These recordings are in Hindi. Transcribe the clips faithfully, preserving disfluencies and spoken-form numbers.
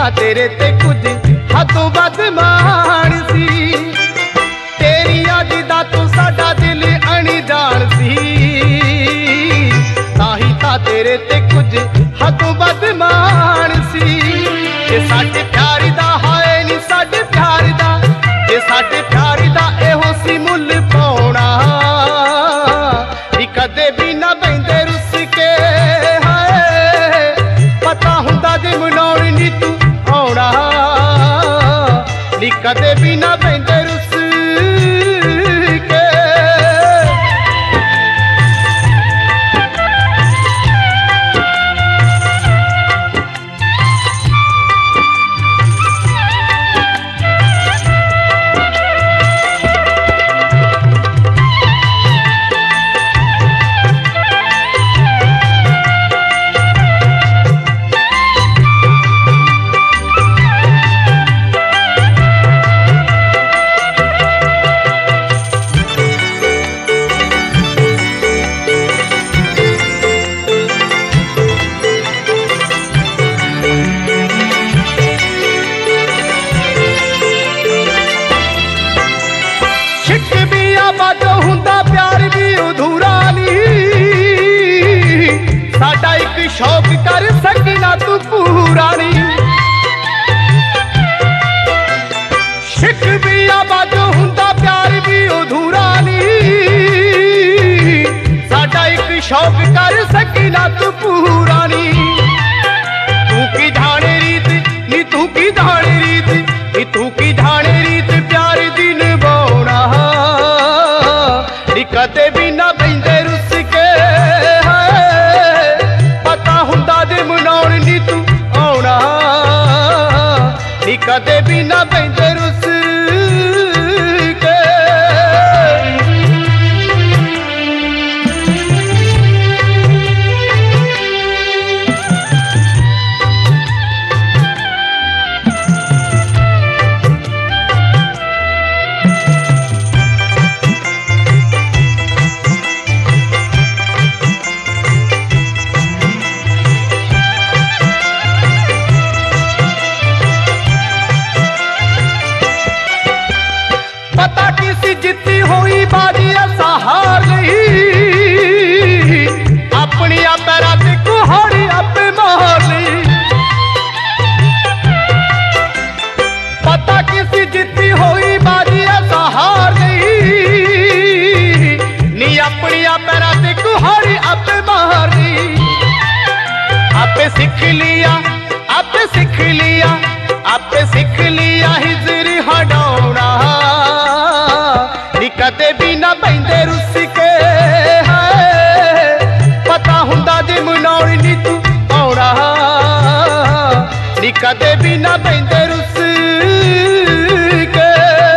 तां तेरे ते कुछ हदों वध माण सी। तेरी याद दा तू साडा दिल अणजाण सी, ताही तां तेरे ते कुछ हदों वध माण सी। ते साडे प्यार दा हाए नी साडे प्यार दा, ते साडे प्यार दा एहो सी मुल पाउणा, नी कदे भी ना बहिंदे रुस के। हाए पता हुंदा जे मनाउण नी तू आउणा, नी कदे भी ना बहिंदे रुस के। साडा एक शौक कर सकना तू पूरा नी, शिक भी आबादो हुंदा प्यार भी अधूरा नी। साडा एक शौक कर सकना तू पूरा नी। तू की जाने रीत नी, तू की जाने रीत नी, तू की जाने रीत प्यार दी निभाउणा, नी कदे भी ना बहिंदे रुस के। नी कदे भी ना बहिंदे रुस के। पता किसी जितनी हुई बाजी असा हार गई, अपनी पैरा ते कुहाड़ी आपे मार ली। पता किसी जितनी हुई बाजी असा हार गई, नी अपनी पैरा ते कुहाड़ी आपे मार ली। आपे सीख लिया आपे सीख लिया आपे सीख लिया हिजरी हटाउणा, नी कदे भी ना बहिंदे रुस के। है पता हुंदा जे मनाउण नी तू आउणा, नी कदे भी ना बहिंदे रुस के।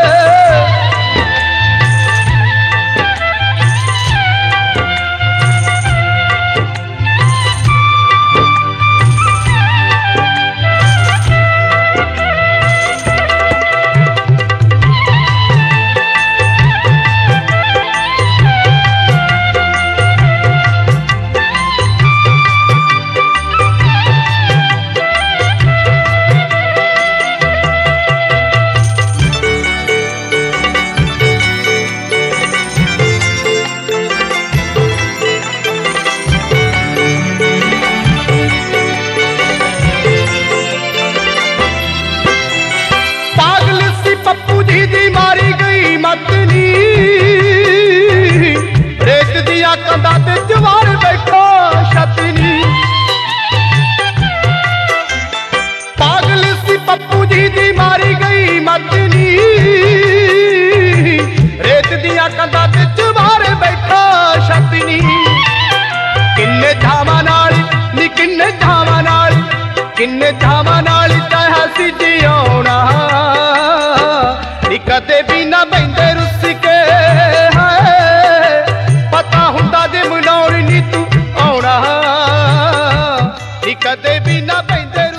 रेत दिया कंधा ते जवार बैठा छतनी, पागल सी पप्पू जी दी मारी गई मतनी। रेत दिया कंधा ते जवार बैठा छतनी, किन्ने धावां नाल नी किन्ने धावां नाल किन्ने धावां नाल तह सी जिउणा, नी कदे भी ना बहिंदे रुस के। पता हुंदा जे मनाउण नी तू आउणा, नी कदे भी ना बहिंदे।